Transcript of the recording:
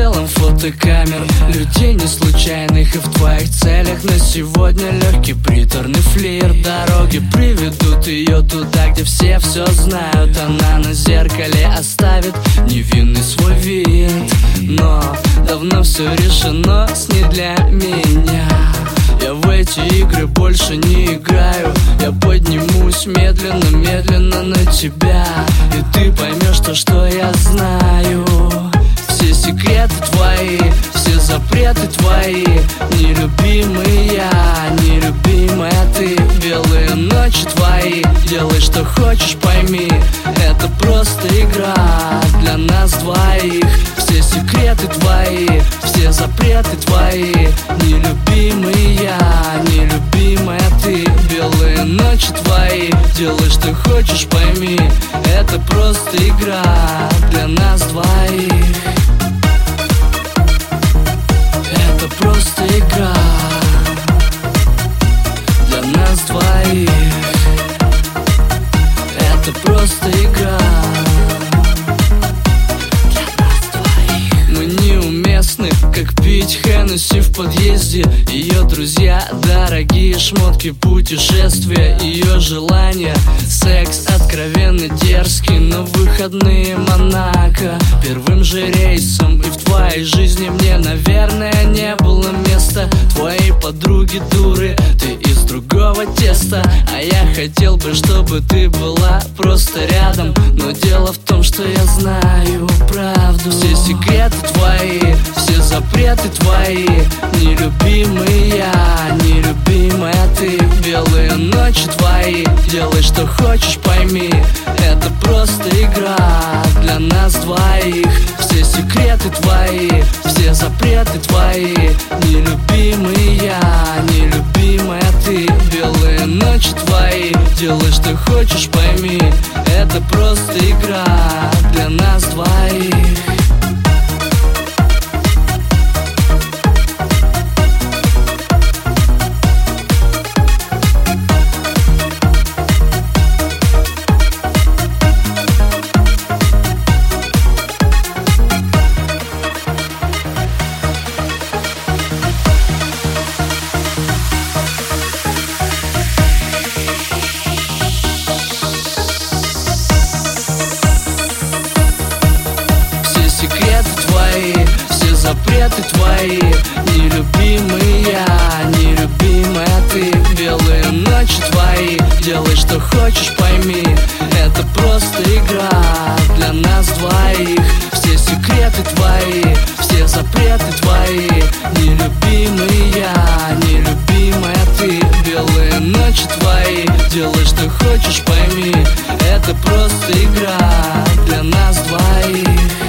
прицелом фотокамер, людей не случайных и в твоих целях. На сегодня легкий приторный флирт. Дороги приведут ее туда, где все знают. Она на зеркале оставит невинный свой вид. Но давно все решено с ней для меня. Я в эти игры больше не играю. Я поднимусь медленно, медленно на тебя, и ты поймешь то, что я знаю. Все секреты твои, все запреты твои. Нелюбимый я, нелюбимая ты. Белые ночи твои, делай что хочешь, пойми, это просто игра для нас двоих. Все секреты твои, все запреты твои. Нелюбимый я, нелюбимая ты. Белые ночи твои, делай что хочешь, пойми, это просто игра для нас двоих. Это просто игра для нас двоих. Это просто игра для нас двоих. Мы неуместны, как пить Хеннесси в подъезде. Ее друзья, дорогие шмотки, путешествия. Ее желание, секс откровенно дерзкий. Но выходные Монако первым же рейсом. И в твоей жизни мне, наверное, не было места. Твои подруги дуры, ты из другого теста. А я хотел бы, чтобы ты была просто рядом. Но дело в том, что я знаю правду. Все секреты твои, все запреты твои. Нелюбимый я, нелюбимая ты. Белые ночи твои, делай что хочешь, пойми, это просто игра для нас двоих. Все секреты твои, все запреты твои. Нелюбимый я, нелюбимая ты. Белые ночи твои, делай что хочешь, пойми, это просто игра для нас двоих. Все запреты твои. Нелюбимый я, нелюбимая ты. Белые ночи твои, делай что хочешь, пойми, это просто игра для нас двоих. Все секреты твои, все запреты твои. Нелюбимый я, нелюбимая ты. Белые ночи твои, делай что хочешь, пойми, это просто игра для нас двоих.